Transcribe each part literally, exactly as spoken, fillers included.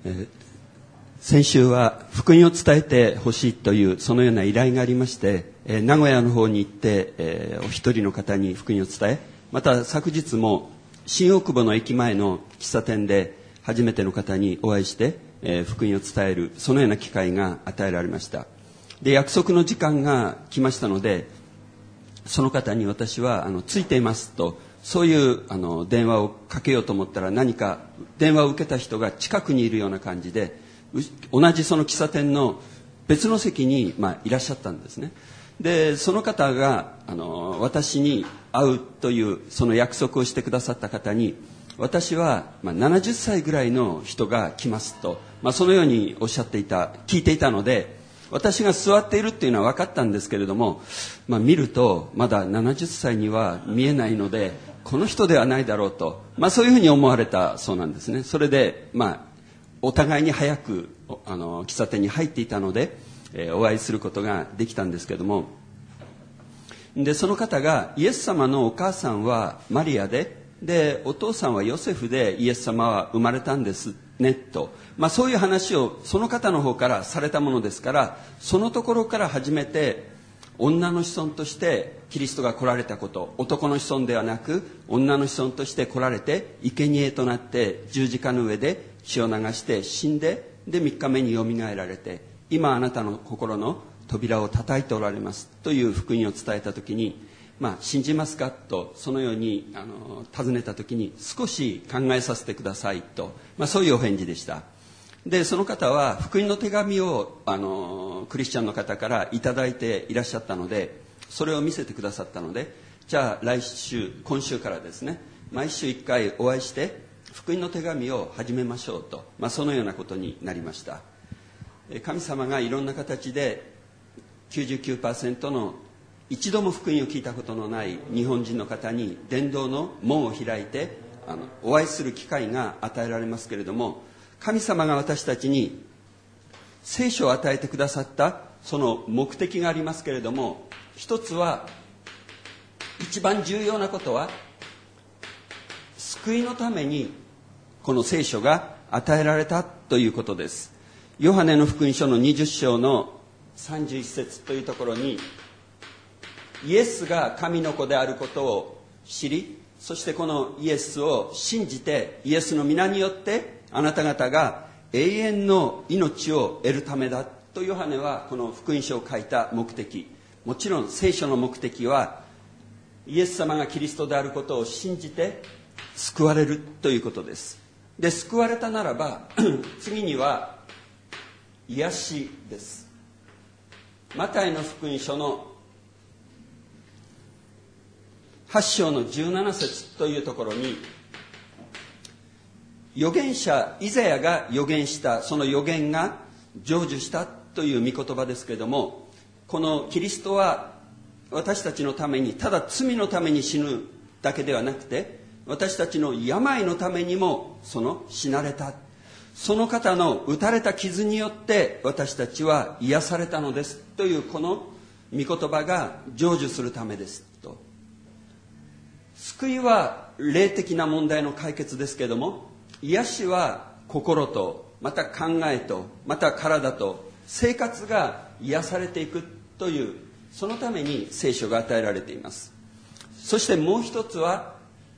えー、先週は福音を伝えてほしいというそのような依頼がありまして、えー、名古屋の方に行って、えー、お一人の方に福音を伝え、また昨日も新大久保の駅前の喫茶店で初めての方にお会いして、えー、福音を伝えるそのような機会が与えられました。で、約束の時間が来ましたので、その方に私はあのついていますと、そういうあの電話をかけようと思ったら、何か電話を受けた人が近くにいるような感じで、同じその喫茶店の別の席に、まあ、いらっしゃったんですね。で、その方があの私に会うというその約束をしてくださった方に、私は、まあ、ななじゅっさいぐらいの人が来ますと、まあ、そのようにおっしゃっていた、聞いていたので、私が座っているっていうのは分かったんですけれども、まあ、見るとまだななじゅっさいには見えないので、この人ではないだろうと、まあ、そういうふうに思われたそうなんですね。それで、まあ、お互いに早くあの喫茶店に入っていたので、えー、お会いすることができたんですけれども、でその方が、イエス様のお母さんはマリアで、でお父さんはヨセフでイエス様は生まれたんですねと、まあ、そういう話をその方の方からされたものですから、そのところから初めて女の子孫としてキリストが来られたこと、男の子孫ではなく女の子孫として来られて、生贄となって十字架の上で血を流して死んで、でみっかめによみがえられて、今あなたの心の扉を叩いておられますという福音を伝えたときに、まあ、信じますかとそのようにあの尋ねたときに、少し考えさせてくださいと、まあ、そういうお返事でした。でその方は福音の手紙をあのクリスチャンの方からいただいていらっしゃったので、それを見せてくださったので、じゃあ来週今週からですね、毎週いっかいお会いして福音の手紙を始めましょうと、まあ、そのようなことになりました。神様がいろんな形で きゅうじゅうきゅうパーセント の一度も福音を聞いたことのない日本人の方に伝道の門を開いてあのお会いする機会が与えられますけれども、神様が私たちに聖書を与えてくださったその目的がありますけれども、一つは、一番重要なことは、救いのためにこの聖書が与えられたということです。ヨハネの福音書のにじゅっ章のさんじゅういち節というところに、イエスが神の子であることを知り、そしてこのイエスを信じて、イエスの皆によってあなた方が永遠の命を得るためだとヨハネはこの福音書を書いた目的、もちろん聖書の目的はイエス様がキリストであることを信じて救われるということです。で救われたならば次には癒しです。マタイの福音書のはち章のじゅうなな節というところに、預言者イザヤが預言したその預言が成就したという御言葉ですけれども、このキリストは私たちのためにただ罪のために死ぬだけではなくて、私たちの病のためにもその死なれた、その方の打たれた傷によって私たちは癒されたのですというこの御言葉が成就するためですと。救いは霊的な問題の解決ですけれども、癒しは心とまた考えとまた体と生活が癒されていくという、そのために聖書が与えられています。そしてもう一つは、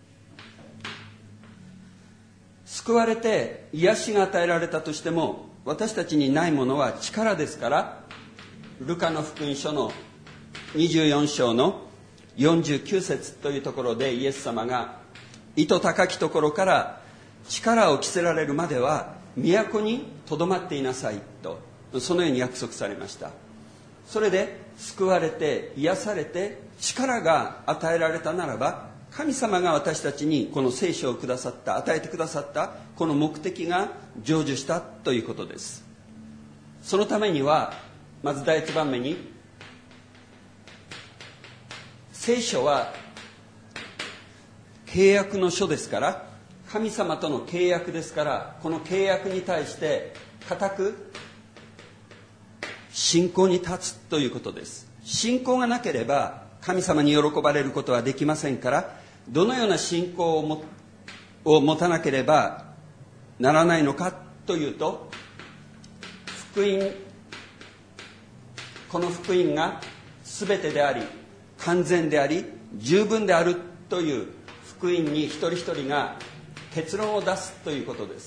救われて癒しが与えられたとしても私たちにないものは力ですから、ルカの福音書のにじゅうよん章のよんじゅうきゅう節というところで、イエス様が糸高きところから力を着せられるまでは都にとどまっていなさいと、そのように約束されました。それで救われて癒されて力が与えられたならば、神様が私たちにこの聖書をくださった、与えてくださったこの目的が成就したということです。そのためにはまず第一番目に、聖書は契約の書ですから、神様との契約ですから、この契約に対して固く信仰に立つということです。信仰がなければ神様に喜ばれることはできませんから、どのような信仰を も, を持たなければならないのかというと、福音、この福音が全てであり、完全であり、十分であるという福音に一人一人が結論を出すということです。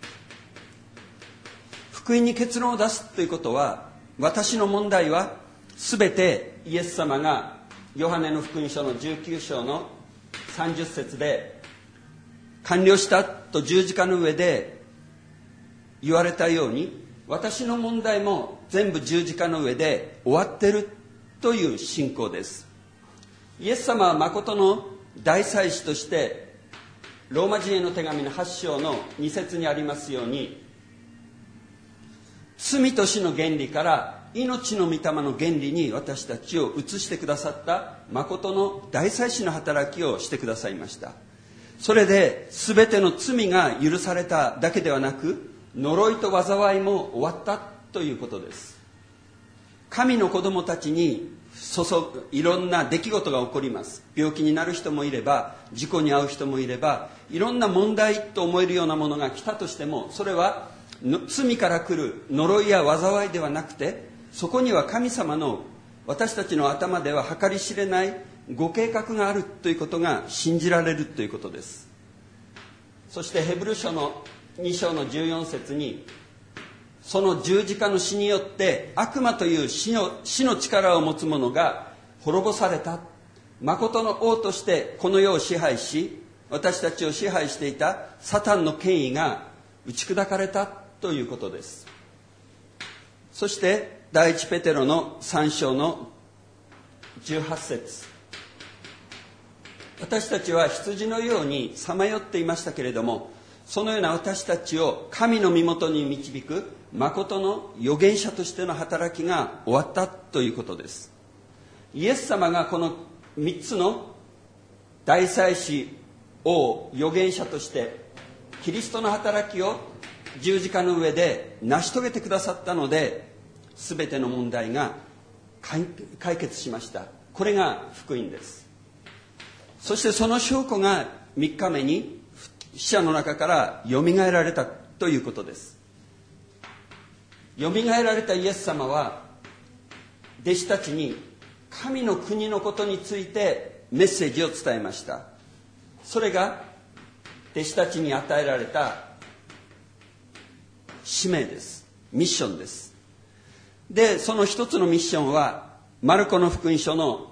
福音に結論を出すということは、私の問題は全てイエス様がヨハネの福音書のじゅうきゅう章のさんじゅっ節で完了したと十字架の上で言われたように、私の問題も全部十字架の上で終わってるという信仰です。イエス様は誠の大祭司として、ローマ人への手紙のはち章のに節にありますように、罪と死の原理から命の御霊の原理に私たちを移してくださった誠の大祭司の働きをしてくださいました。それで全ての罪が許されただけではなく、呪いと災いも終わったということです。神の子供たちに注ぐいろんな出来事が起こります。病気になる人もいれば、事故に遭う人もいれば、いろんな問題と思えるようなものが来たとしても、それは罪から来る呪いや災いではなくて、そこには神様の私たちの頭では計り知れないご計画があるということが信じられるということです。そしてヘブル書のに章のじゅうよん節に、その十字架の死によって悪魔という死の、死の力を持つ者が滅ぼされた。誠の王としてこの世を支配し、私たちを支配していたサタンの権威が打ち砕かれたということです。そして第一ペテロのさん章のじゅうはち節、私たちは羊のようにさまよっていましたけれども、そのような私たちを神の身元に導く誠の預言者としての働きが終わったということです。イエス様がこのみっつの大祭司、王、預言者としてキリストの働きを十字架の上で成し遂げてくださったので、全ての問題が解決しました。これが福音です。そしてその証拠がみっかめに死者の中からよみがえられたということです。よみがえられたイエス様は弟子たちに神の国のことについてメッセージを伝えました。それが弟子たちに与えられた使命です。ミッションです。で、その一つのミッションはマルコの福音書の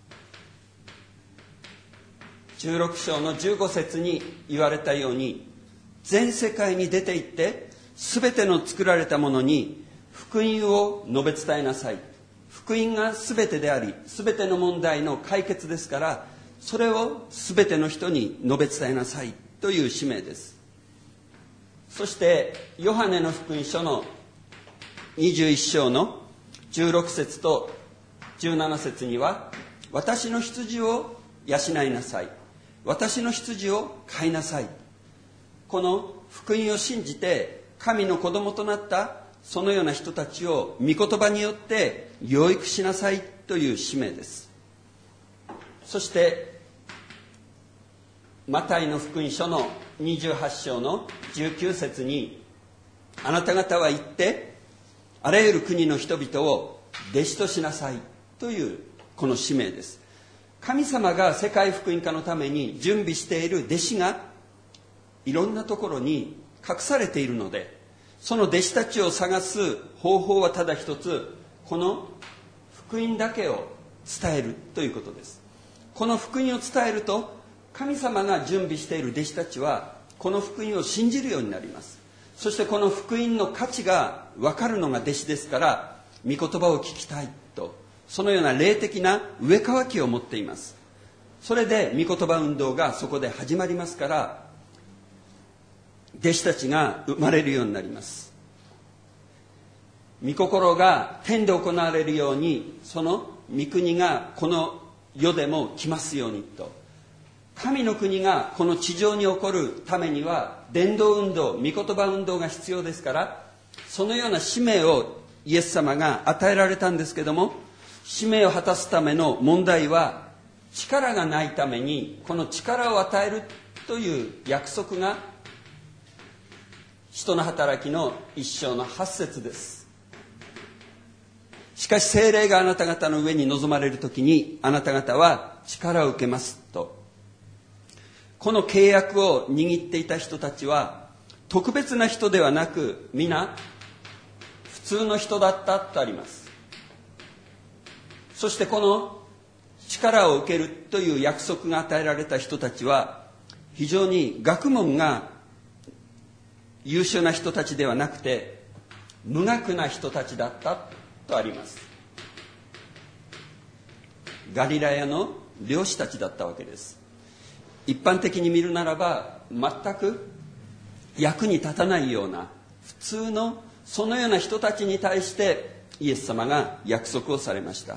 じゅうろく章のじゅうご節に言われたように、全世界に出て行って全ての作られたものに福音を述べ伝えなさい。福音が全てであり、全ての問題の解決ですから、それを全ての人に述べ伝えなさいという使命です。そしてヨハネの福音書のにじゅういち章のじゅうろく節とじゅうなな節には、私の羊を養いなさい、私の羊を飼いなさい。この福音を信じて神の子供となったそのような人たちを御言葉によって養育しなさいという使命です。そしてマタイの福音書のにじゅうはち章のじゅうきゅう節に、あなた方は行ってあらゆる国の人々を弟子としなさいというこの使命です。神様が世界福音化のために準備している弟子がいろんなところに隠されているので、その弟子たちを探す方法はただ一つ、この福音だけを伝えるということです。この福音を伝えると、神様が準備している弟子たちはこの福音を信じるようになります。そしてこの福音の価値が分かるのが弟子ですから、御言葉を聞きたいと、そのような霊的な植え替きを持っています。それで御言葉運動がそこで始まりますから、弟子たちが生まれるようになります。御心が天で行われるように、その御国がこの世でも来ますようにと。神の国がこの地上に起こるためには伝道運動、御言葉運動が必要ですから、そのような使命をイエス様が与えられたんですけども、使命を果たすための問題は、力がないためにこの力を与えるという約束が使徒の働きの一章のはち節です。しかし聖霊があなた方の上に臨まれるときにあなた方は力を受けますと。この契約を握っていた人たちは特別な人ではなく皆普通の人だったとあります。そしてこの力を受けるという約束が与えられた人たちは非常に学問が優秀な人たちではなくて無学な人たちだったとあります。ガリラヤの漁師たちだったわけです。一般的に見るならば全く役に立たないような普通のそのような人たちに対してイエス様が約束をされました。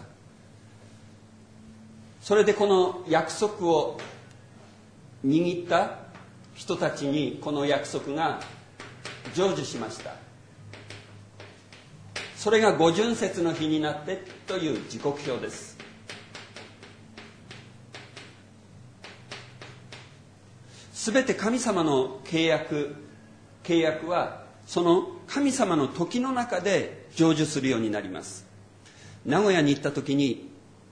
それでこの約束を握った人たちにこの約束が成就しました。それが五旬節の日になってという時刻表です。すべて神様の契約契約はその神様の時の中で成就するようになります。名古屋に行った時に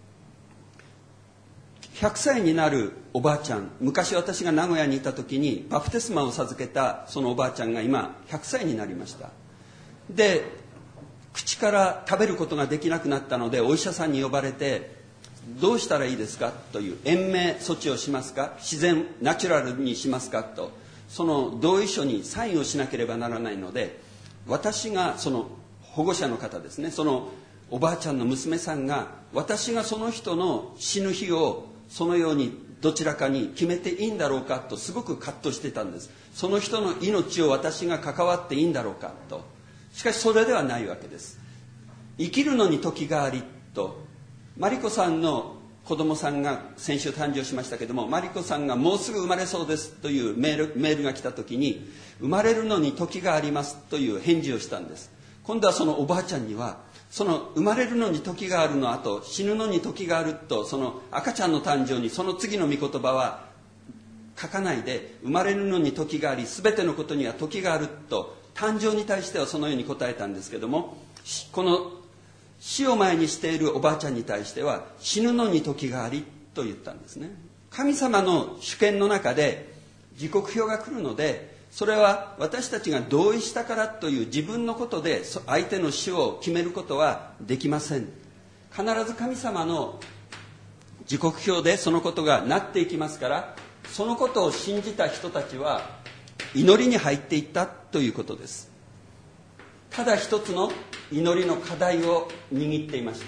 ひゃくさいになるおばあちゃん、昔私が名古屋にいた時にバプテスマを授けたそのおばあちゃんが今ひゃくさいになりました。で、口から食べることができなくなったのでお医者さんに呼ばれて、どうしたらいいですかという、延命措置をしますか、自然ナチュラルにしますかと、その同意書にサインをしなければならないので、私がその保護者の方ですね、そのおばあちゃんの娘さんが私がその人の死ぬ日をそのようにどちらかに決めていいんだろうかとすごく葛藤してたんです。その人の命を私が関わっていいんだろうかと。しかしそれではないわけです。生きるのに時がありと。マリコさんの子供さんが先週誕生しましたけども、マリコさんがもうすぐ生まれそうですというメール、メールが来た時に、生まれるのに時がありますという返事をしたんです。今度はそのおばあちゃんには、その生まれるのに時があるの後、死ぬのに時があると、その赤ちゃんの誕生にその次の御言葉は書かないで、生まれるのに時があり、すべてのことには時があると、誕生に対してはそのように答えたんですけども、この死を前にしているおばあちゃんに対しては死ぬのに時がありと言ったんですね。神様の主権の中で時刻表が来るので、それは私たちが同意したからという自分のことで相手の死を決めることはできません。必ず神様の時刻表でそのことがなっていきますから、そのことを信じた人たちは祈りに入っていったということです。ただ一つの祈りの課題を握っていました。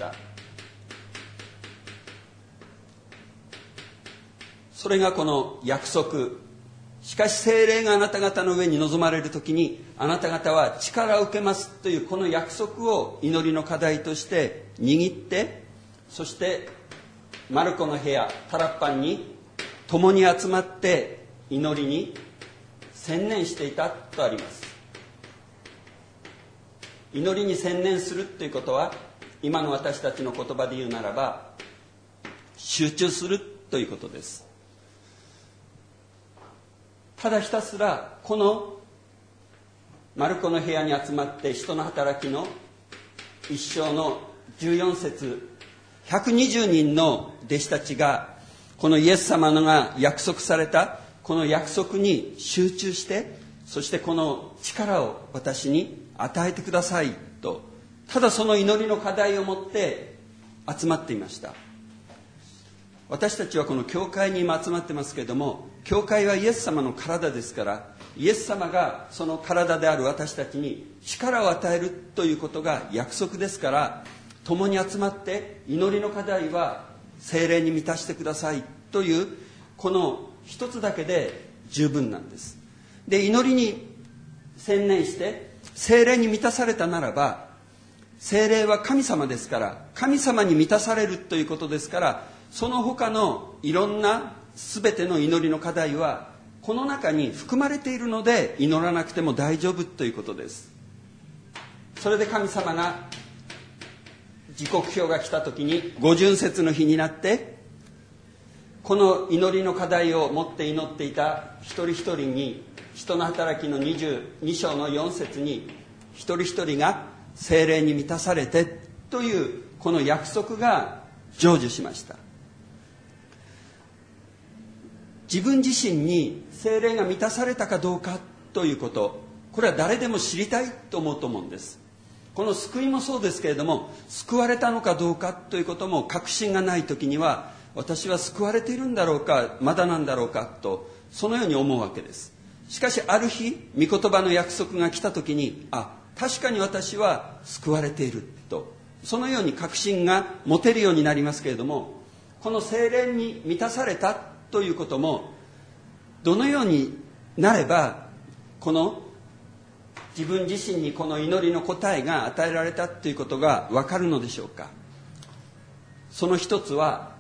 それがこの約束。しかし聖霊があなた方の上に臨まれるときにあなた方は力を受けますというこの約束を祈りの課題として握って、そしてマルコの部屋タラッパンに共に集まって祈りに専念していたとあります。祈りに専念するということは、今の私たちの言葉で言うならば集中するということです。ただひたすらこのマルコの部屋に集まって使徒の働きの一章のじゅうよん節、ひゃくにじゅうにんの弟子たちがこのイエス様のが約束されたこの約束に集中して、そしてこの力を私に与えてくださいと、ただその祈りの課題を持って集まっていました。私たちはこの教会に今集まってますけれども、教会はイエス様の体ですから、イエス様がその体である私たちに力を与えるということが約束ですから、共に集まって祈りの課題は聖霊に満たしてくださいというこの一つだけで十分なんです。で、祈りに専念して聖霊に満たされたならば、聖霊は神様ですから、神様に満たされるということですから、その他のいろんな全ての祈りの課題はこの中に含まれているので、祈らなくても大丈夫ということです。それで神様が時刻表が来た時に五旬節の日になって、この祈りの課題を持って祈っていた一人一人に使徒の働きのにじゅうに章のよん節に一人一人が聖霊に満たされてというこの約束が成就しました。自分自身に聖霊が満たされたかどうかということ、これは誰でも知りたいと思うと思うんです。この救いもそうですけれども、救われたのかどうかということも確信がないときには、私は救われているんだろうか、まだなんだろうかと、そのように思うわけです。しかしある日、御言葉の約束が来たときに、あ、確かに私は救われていると、そのように確信が持てるようになりますけれども、この聖霊に満たされたということも、どのようになればこの自分自身にこの祈りの答えが与えられたということが分かるのでしょうか。その一つは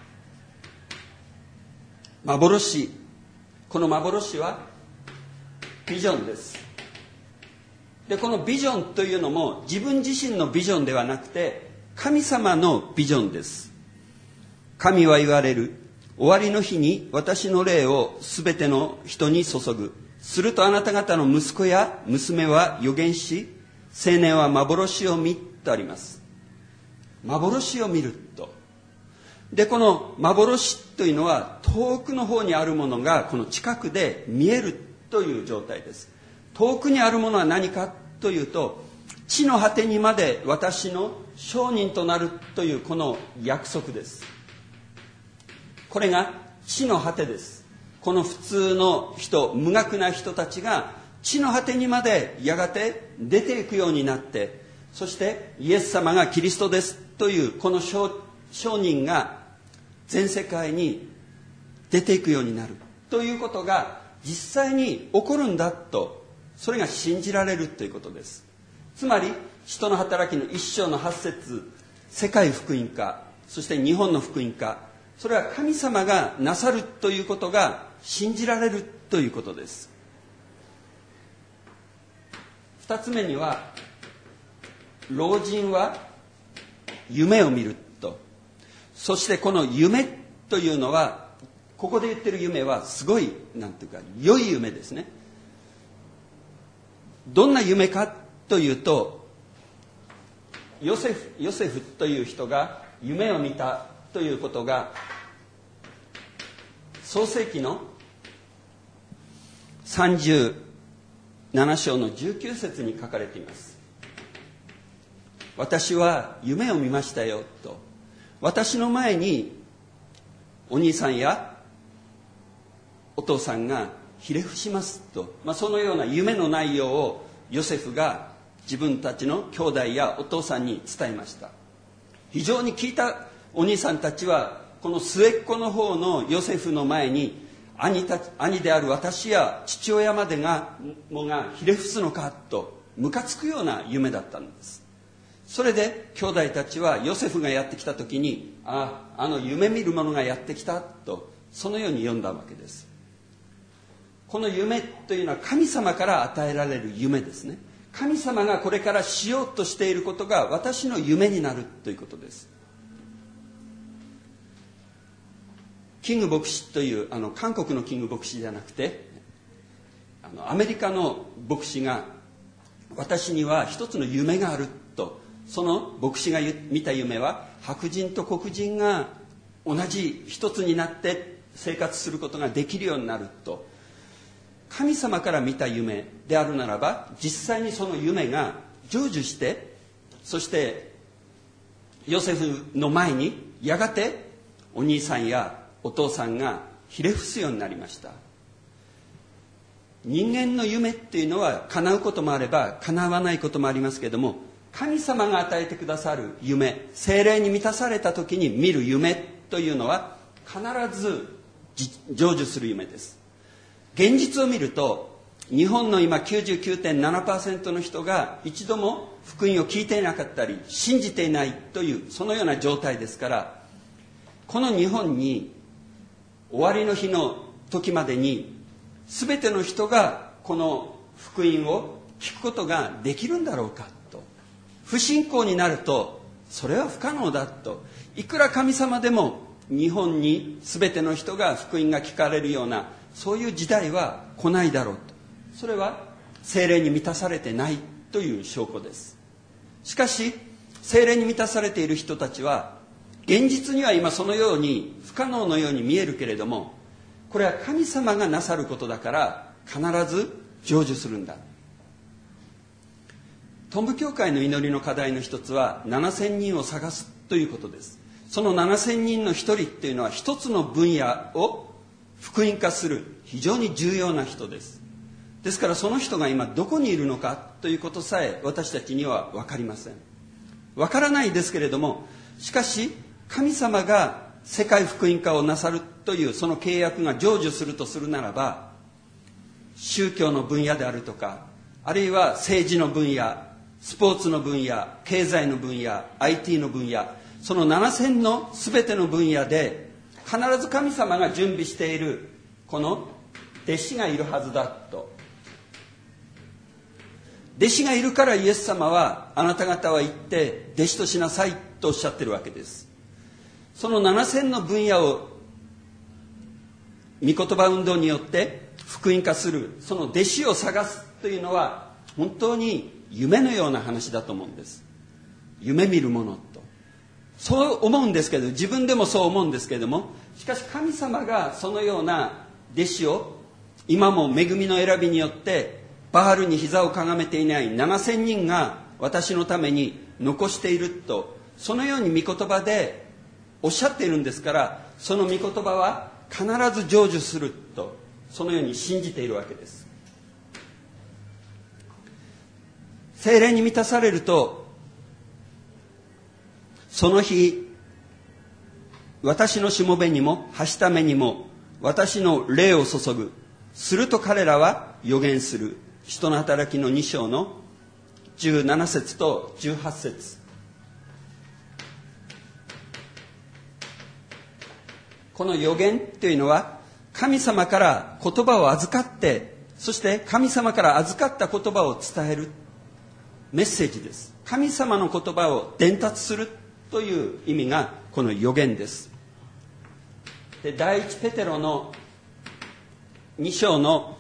幻。この幻はビジョンです。で、このビジョンというのも自分自身のビジョンではなくて神様のビジョンです。神は言われる。終わりの日に私の霊をすべての人に注ぐ。するとあなた方の息子や娘は預言し、青年は幻を見とあります。幻を見ると。で、この幻というのは遠くの方にあるものがこの近くで見えるという状態です。遠くにあるものは何かというと、地の果てにまで私の証人となるというこの約束です。これが地の果てです。この普通の人、無学な人たちが地の果てにまでやがて出ていくようになって、そしてイエス様がキリストですというこの証人が全世界に出ていくようになるということが実際に起こるんだと、それが信じられるということです。つまり使徒の働きの一章の八節、世界福音化、そして日本の福音化、それは神様がなさるということが信じられるということです。二つ目には、老人は夢を見ると。そしてこの夢というのは、ここで言ってる夢はすごい、なんていうか、良い夢ですね。どんな夢かというと、ヨセフ、ヨセフという人が夢を見たということが創世記のさんじゅうなな章のじゅうきゅう節に書かれています。私は夢を見ましたよと。私の前にお兄さんやお父さんがひれ伏しますと、まあ、そのような夢の内容をヨセフが自分たちの兄弟やお父さんに伝えました。非常に聞いたお兄さんたちはこの末っ子の方のヨセフの前に 兄, た兄である私や父親までがもがひれ伏すのかとムカつくような夢だったんです。それで兄弟たちはヨセフがやってきた時に、ああ、あの夢見る者がやってきたと、そのように読んだわけです。この夢というのは神様から与えられる夢ですね。神様がこれからしようとしていることが私の夢になるということです。キング牧師というあの韓国のキング牧師じゃなくて、あのアメリカの牧師が、私には一つの夢があると。その牧師が見た夢は、白人と黒人が同じ一つになって生活することができるようになると。神様から見た夢であるならば、実際にその夢が成就して、そしてヨセフの前にやがてお兄さんやお父さんがひれ伏すようになりました。人間の夢っていうのは叶うこともあれば叶わないこともありますけれども、神様が与えてくださる夢、聖霊に満たされた時に見る夢というのは必ず成就する夢です。現実を見ると、日本の今 きゅうじゅうきゅうてんななパーセント の人が一度も福音を聞いていなかったり信じていないという、そのような状態ですから、この日本に終わりの日の時までに全ての人がこの福音を聞くことができるんだろうかと。不信仰になるとそれは不可能だと。いくら神様でも日本に全ての人が福音が聞かれるようなそういう時代は来ないだろうと。 それは聖霊に満たされてないという証拠です。しかし聖霊に満たされている人たちは、現実には今そのように不可能のように見えるけれども、これは神様がなさることだから必ず成就するんだ。トンブ教会の祈りの課題の一つはななせんにんを探すということです。そのななせんにんの一人っていうのは一つの分野を福音化する非常に重要な人です。ですからその人が今どこにいるのかということさえ私たちには分かりません。分からないですけれども、しかし神様が世界福音化をなさるというその契約が成就するとするならば、宗教の分野であるとか、あるいは政治の分野、スポーツの分野、経済の分野、アイティー の分野、そのななせんの全ての分野で必ず神様が準備しているこの弟子がいるはずだと。弟子がいるからイエス様はあなた方は行って弟子としなさいとおっしゃってるわけです。そのななせんの分野を御言葉運動によって福音化する、その弟子を探すというのは本当に夢のような話だと思うんです。夢見るものとそう思うんですけど、自分でもそう思うんですけれども、しかし神様がそのような弟子を今も恵みの選びによってバールに膝をかがめていないななせんにんが私のために残していると、そのように御言葉でおっしゃっているんですから、その御言葉は必ず成就すると、そのように信じているわけです。聖霊に満たされると、その日私のしもべにもはしためにも私の霊を注ぐ。すると彼らは預言する。使徒の働きのに章のじゅうなな節とじゅうはち節。この預言というのは神様から言葉を預かって、そして神様から預かった言葉を伝えるメッセージです。神様の言葉を伝達するという意味がこの預言です。で、第一ペテロのに章の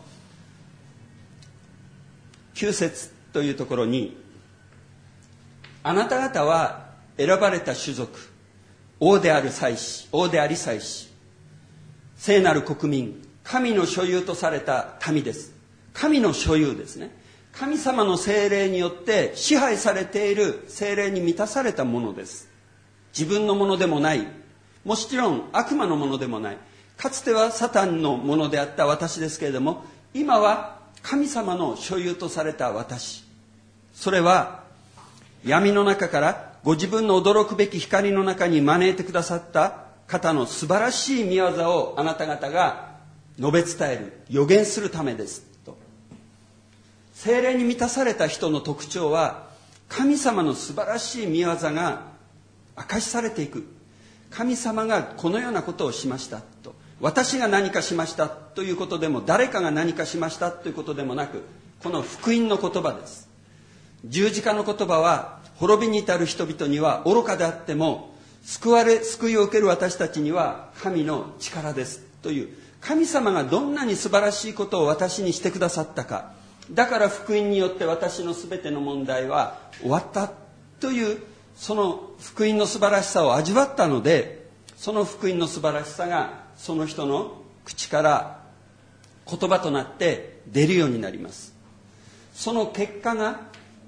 きゅう節というところに、あなた方は選ばれた種族、王である祭司、王であり祭司、聖なる国民、神の所有とされた民です。神の所有ですね。神様の聖霊によって支配されている、聖霊に満たされたものです。自分のものでもない、もちろん悪魔のものでもない、かつてはサタンのものであった私ですけれども、今は神様の所有とされた私。それは闇の中からご自分の驚くべき光の中に招いてくださった方の素晴らしい御業をあなた方が述べ伝える、予言するためですと。聖霊に満たされた人の特徴は、神様の素晴らしい御業が明かしされていく。神様がこのようなことをしましたと。私が何かしましたということでも、誰かが何かしましたということでもなく、この福音の言葉です。十字架の言葉は滅びに至る人々には愚かであっても、救われ救いを受ける私たちには神の力ですという、神様がどんなに素晴らしいことを私にしてくださったか、だから福音によって私のすべての問題は終わったという、その福音の素晴らしさを味わったので、その福音の素晴らしさがその人の口から言葉となって出るようになります。その結果が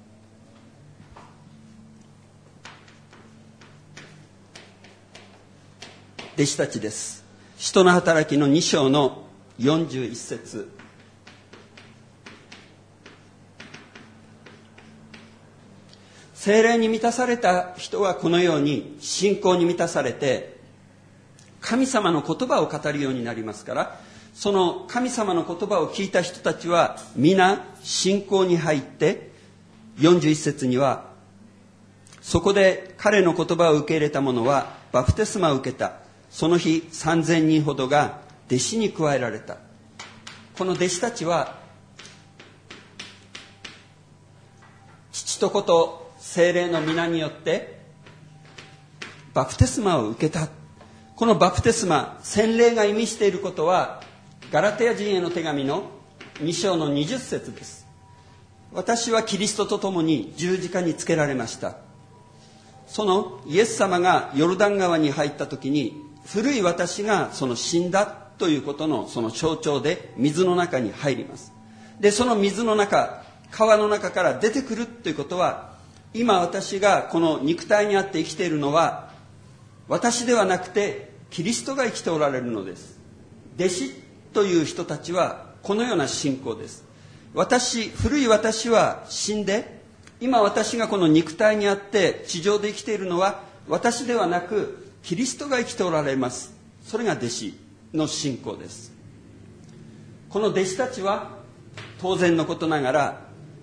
弟子たちです。使徒の働きのに章のよんじゅういち節。聖霊に満たされた人はこのように信仰に満たされて神様の言葉を語るようになりますから、その神様の言葉を聞いた人たちは皆信仰に入って、よんじゅういち節には、そこで彼の言葉を受け入れた者はバプテスマを受けた。その日さんぜんにんほどが弟子に加えられた。この弟子たちは父と子と聖霊の皆によってバプテスマを受けた。このバプテスマ、洗礼が意味していることは、ガラテヤ人への手紙のに章のにじゅっ節です。私はキリストと共に十字架につけられました。そのイエス様がヨルダン川に入った時に、古い私がその死んだということのその象徴で水の中に入ります。で、その水の中、川の中から出てくるということは、今私がこの肉体にあって生きているのは、私ではなくてキリストが生きておられるのです。弟子という人たちはこのような信仰です。私、古い私は死んで、今私がこの肉体にあって地上で生きているのは、私ではなくキリストが生きておられます。それが弟子の信仰です。この弟子たちは当然のことながら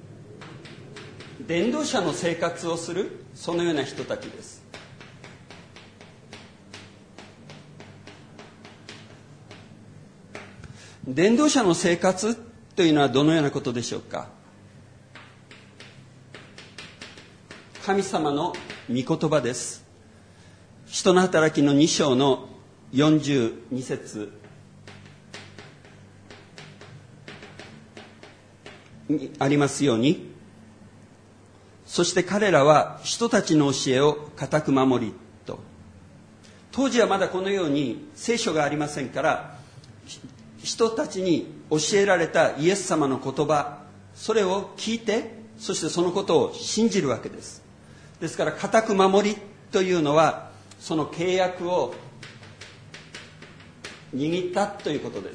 伝道者の生活をする、そのような人たちです。伝道者の生活というのはどのようなことでしょうか。神様の御言葉です。使徒の働きのに章のよんじゅうに節にありますように、そして彼らは人たちの教えを固く守りと。当時はまだこのように聖書がありませんから、人たちに教えられたイエス様の言葉、それを聞いて、そしてそのことを信じるわけです。ですから固く守りというのは、その契約を握ったということです。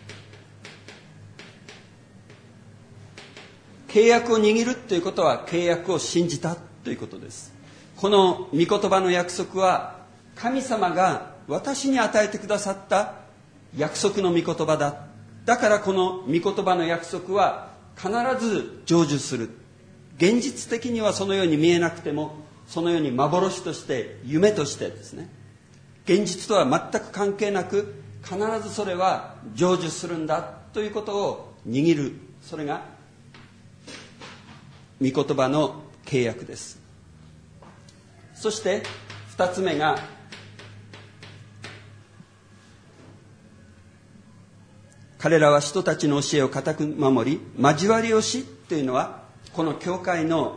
契約を握るということは、契約を信じたということです。この御言葉の約束は、神様が私に与えてくださった約束の御言葉だ。だからこの御言葉の約束は必ず成就する。現実的にはそのように見えなくても、そのように幻として夢としてですね、現実とは全く関係なく必ずそれは成就するんだということを握る。それが御言葉の契約です。そして二つ目が、彼らは人たちの教えを固く守り、交わりをしというのは、この教会の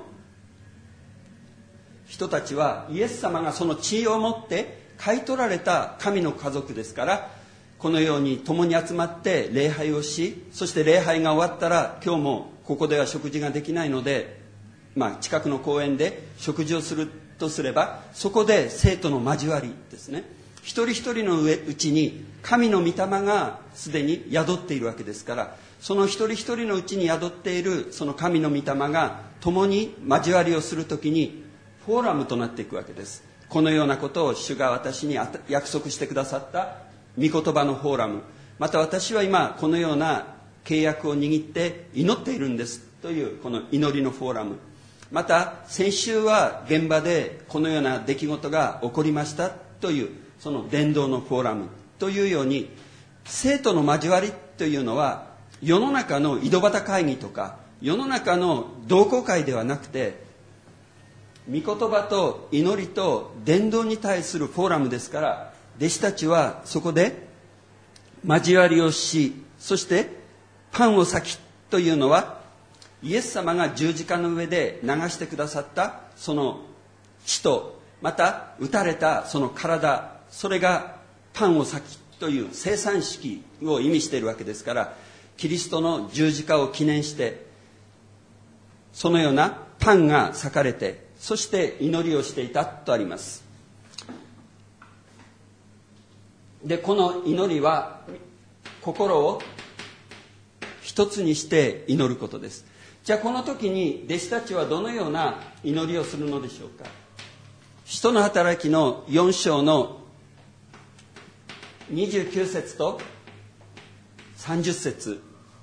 人たちはイエス様がその地位を持って買い取られた神の家族ですから、このように共に集まって礼拝をし、そして礼拝が終わったら、今日もここでは食事ができないので、まあ、近くの公園で食事をするとすれば、そこで生徒の交わりですね。一人一人の上うちに神の御霊がすでに宿っているわけですから、その一人一人のうちに宿っているその神の御霊が共に交わりをするときにフォーラムとなっていくわけです。このようなことを主が私に約束してくださった御言葉のフォーラム、また私は今このような契約を握って祈っているんですというこの祈りのフォーラム、また先週は現場でこのような出来事が起こりましたというその伝道のフォーラムというように、生徒の交わりというのは世の中の井戸端会議とか世の中の同好会ではなくて、御言葉と祈りと伝道に対するフォーラムですから、弟子たちはそこで交わりをし、そしてパンを裂きというのはイエス様が十字架の上で流してくださったその血と、また打たれたその体、それがパンを裂きという生産式を意味しているわけですから、キリストの十字架を記念してそのようなパンが裂かれて、そして祈りをしていたとあります。で、この祈りは心を一つにして祈ることです。じゃあこの時に弟子たちはどのような祈りをするのでしょうか。使徒の働きのよん章のにじゅうきゅう節とさんじゅう節、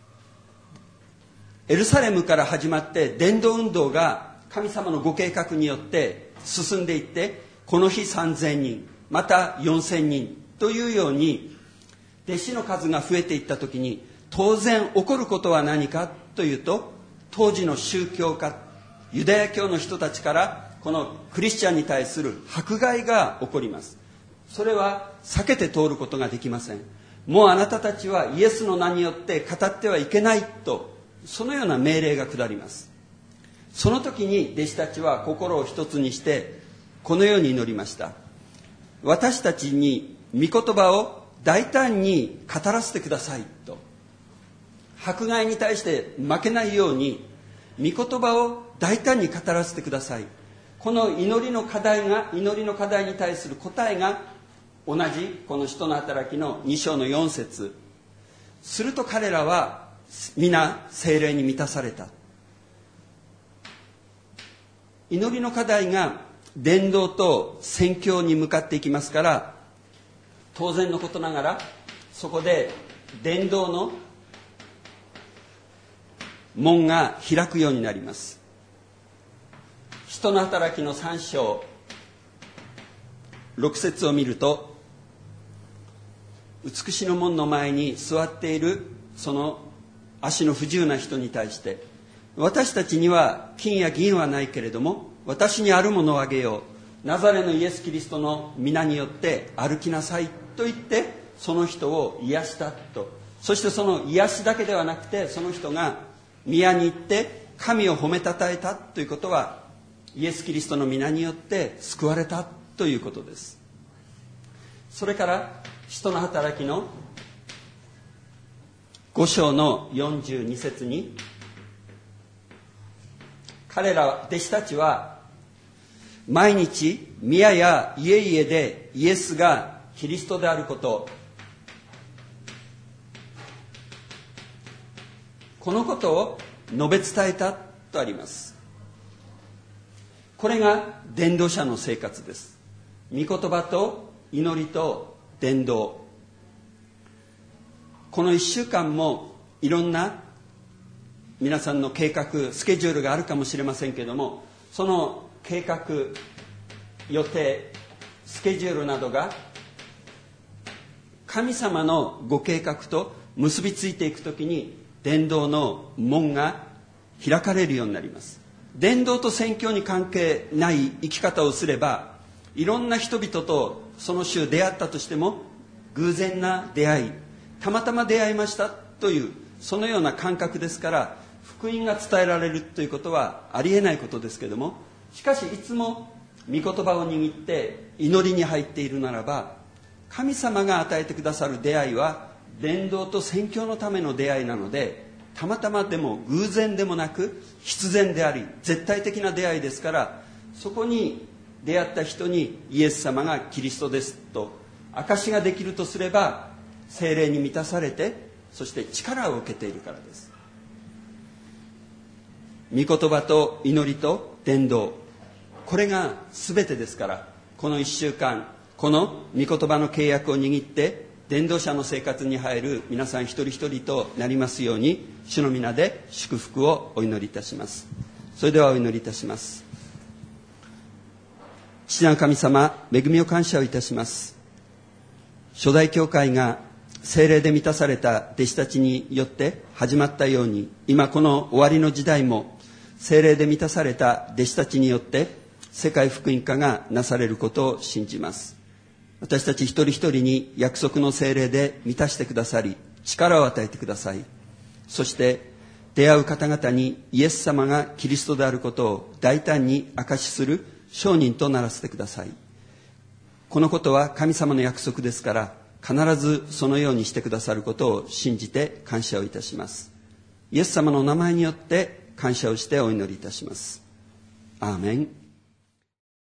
エルサレムから始まって伝道運動が神様のご計画によって進んでいって、この日さんぜんにん、またよんせんにんというように弟子の数が増えていった時に、当然起こることは何かというと、当時の宗教家ユダヤ教の人たちからこのクリスチャンに対する迫害が起こります。それは避けて通ることができません。 もうあなたたちはイエスの名によって語ってはいけないと、そのような命令が下ります。その時に弟子たちは心を一つにしてこのように祈りました。私たちに御言葉を大胆に語らせてくださいと。迫害に対して負けないように御言葉を大胆に語らせてください。この祈りの課題が祈りの課題に対する答えが同じこの使徒の働きのに章のよん節。すると彼らは皆聖霊に満たされた。祈りの課題が伝道と宣教に向かっていきますから、当然のことながらそこで伝道の門が開くようになります。使徒の働きのさん章ろく節を見ると、美しの門の前に座っているその足の不自由な人に対して、私たちには金や銀はないけれども私にあるものをあげよう、ナザレのイエス・キリストの皆によって歩きなさいと言ってその人を癒したと。そしてその癒しだけではなくて、その人が宮に行って神を褒めたたえたということは、イエス・キリストの皆によって救われたということです。それから使徒の働きのご章のよんじゅうに節に、彼ら弟子たちは毎日宮や家々でイエスがキリストであること、このことを述べ伝えたとあります。これが伝道者の生活です。御言葉と祈りと伝道。このいっしゅうかんもいろんな皆さんの計画、スケジュールがあるかもしれませんけれども、その計画、予定、スケジュールなどが神様のご計画と結びついていくときに、伝道の門が開かれるようになります。伝道と宣教に関係ない生き方をすれば、いろんな人々とその週出会ったとしても偶然な出会い、たまたま出会いましたというそのような感覚ですから、福音が伝えられるということはありえないことですけれども、しかしいつも御言葉を握って祈りに入っているならば、神様が与えてくださる出会いは伝道と宣教のための出会いなので、たまたまでも偶然でもなく必然であり絶対的な出会いですから、そこに出会った人にイエス様がキリストですと証しができるとすれば、聖霊に満たされて、そして力を受けているからです。御言葉と祈りと伝道、これが全てですから、このいっしゅうかんこの御言葉の契約を握って伝道者の生活に入る皆さん一人一人となりますように、主の皆で祝福をお祈りいたします。それではお祈りいたします。父なる神様、恵みを感謝をいたします。初代教会が聖霊で満たされた弟子たちによって始まったように、今この終わりの時代も聖霊で満たされた弟子たちによって世界福音化がなされることを信じます。私たち一人一人に約束の聖霊で満たしてくださり、力を与えてください。そして出会う方々にイエス様がキリストであることを大胆に証しする証人とならせてください。このことは神様の約束ですから、必ずそのようにしてくださることを信じて感謝をいたします。イエス様の名前によって感謝をしてお祈りいたします。アーメン。